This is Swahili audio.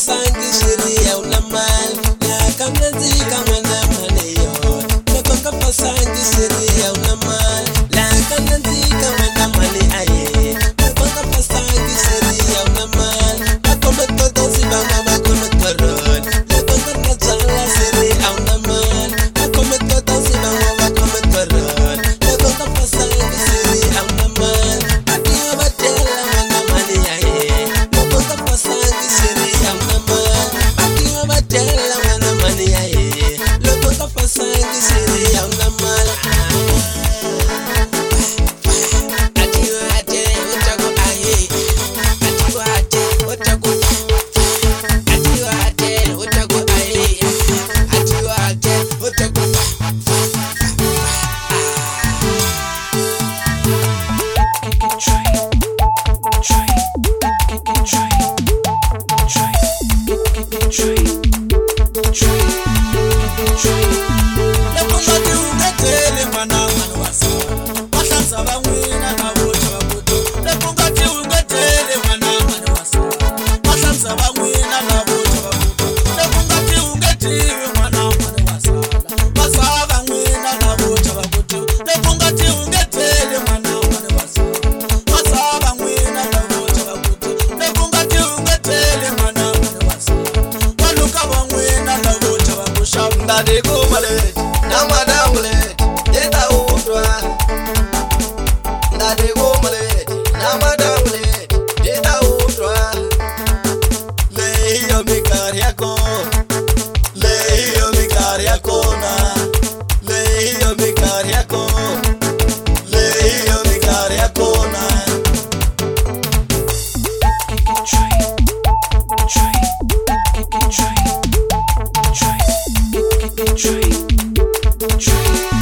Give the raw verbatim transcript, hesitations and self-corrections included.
pasangi sheria una mali la kamnazi kama na maneyo nakonga pasangi sheria una mali la kamnazi kama na mali aye nakonga pasangi sheria una mali akome todo si banga bakome koron nakonga nazala sheria una mali akome todo si banga bakome koron nakonga pasangi sheria una mali akiwa batela wana mali aye nakonga pasangi sheria una mali akiwa batela wana mali aye nakonga pasangi sheria una mali Train, train, train.